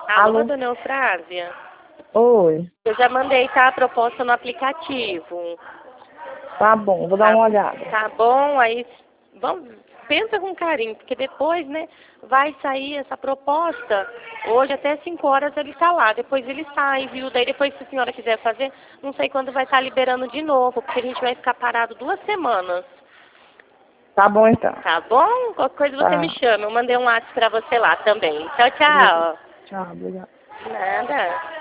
Alô, Alô? dona Eufrásia? Oi. Eu já mandei, tá, a proposta no aplicativo. Tá bom, vou dar Tá, uma olhada. tá bom? Aí, vamos, pensa com carinho, porque depois, né, vai sair essa proposta. Hoje até 5 horas ele tá lá, depois ele sai, viu? Daí depois, se a senhora quiser fazer, não sei quando vai estar liberando de novo, porque a gente vai ficar parado 2 semanas. Tá bom então. Tá bom? Qualquer coisa você me Tá. chama. Eu mandei um WhatsApp pra você lá também. Tchau, Beleza. tchau. Tchau, obrigado. Nada.